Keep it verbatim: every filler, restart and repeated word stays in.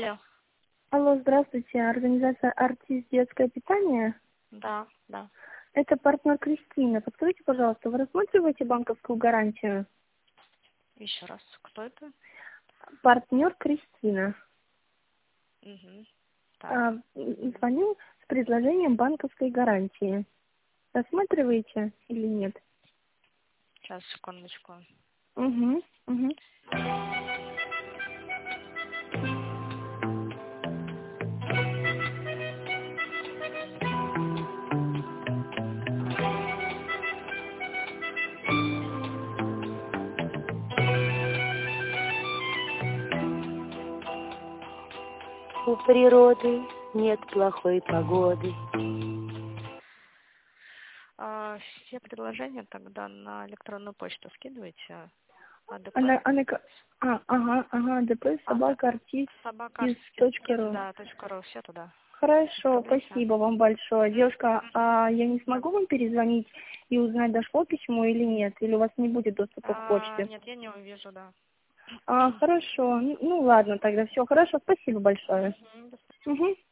Алло. Алло, здравствуйте. Организация «Артист. Детское питание». Да, да. Это партнер Кристина. Подскажите, пожалуйста, вы рассматриваете банковскую гарантию? Еще раз. Кто это? Партнер Кристина. Угу. Так. А, м, звоню с предложением банковской гарантии. Рассматриваете или нет? Сейчас, секундочку. Угу, угу. У природы нет плохой погоды. А, все предложения тогда на электронную почту скидывайте. АДП. Она, она, ка- а, ага, ага, дп А, да. собака артист Собака. точка ру. Да, точка ру. Все туда. Хорошо, Отправляйте. спасибо вам большое. Девушка, а я не смогу вам перезвонить и узнать, дошло письмо или нет? Или у вас не будет доступа к А, почте? нет, я не увижу, да. А, хорошо. Ну, ну ладно, тогда все хорошо. Спасибо большое. Мгм, до Угу.